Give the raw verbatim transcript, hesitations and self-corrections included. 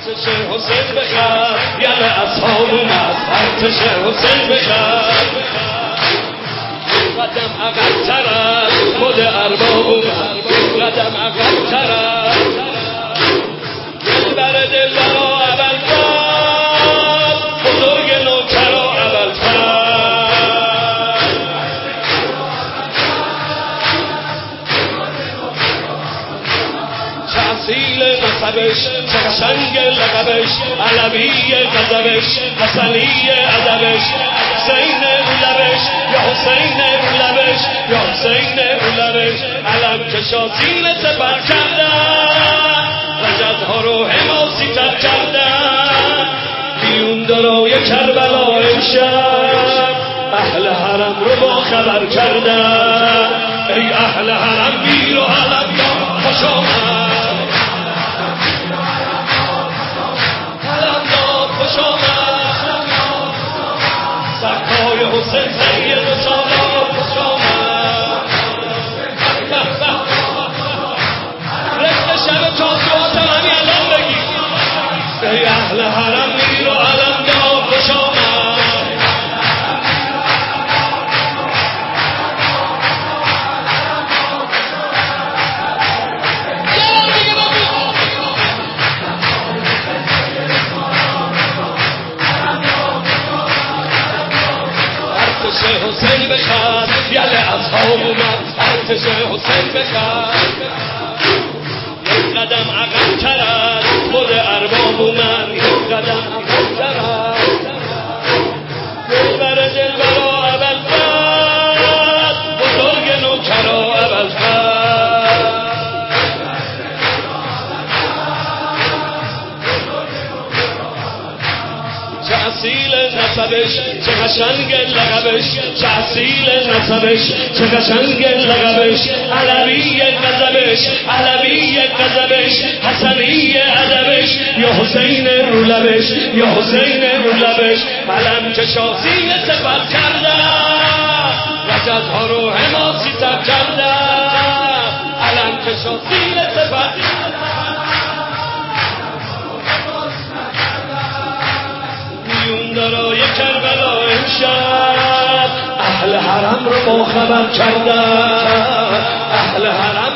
ارتش حسین بخواد یعنی اصحاب اومد ارتش حسین بخواد قدم عقب ترد خود ارباب اومد قدم عقب ترد دلبر دلبرا اول فرد بزرگ نوکرا اول فرد چه اصیل نسبش چه قشنگ لقبش علوی غضبش حسنی ادبش حسین رو لبش یا حسین رو لبش یا حسین رو لبش علم کشاتی سپر کردن رجزها رو حماسی تر کردن بیون دارای کربلا امشب اهل حرم رو با خبر کردن ای اهل حرم بیر و علم دار خوش آمد علم دار خوش آمد سرکای حسین سید و سالار خوش آمد رفت شب تاسوات همی الان بگی ای اهل حرم میر و علم دار خوش آمد ارتش حسین بخواد یل اصحاب اومد ارتش حسین بخواد قدم عقب ترد خود ارباب اومد قدم عقب ترد دلبر دلبرا اول فرد بزرگ نوکرا اول فرد چه اصیل نسبش چه قشنگ لقبش چه اصیل نسبش چه قشنگ لقبش علوی غضبش علوی غضبش حسنی ادبش یا حسین رو لبش یا حسین رو لبش علم کشاتی سپر کردن رجزها رو حماسی تر کردن علم کشاتی سپر بیون دارای کربلا امشب اهل حرم رو با خبر کردن اهل حرم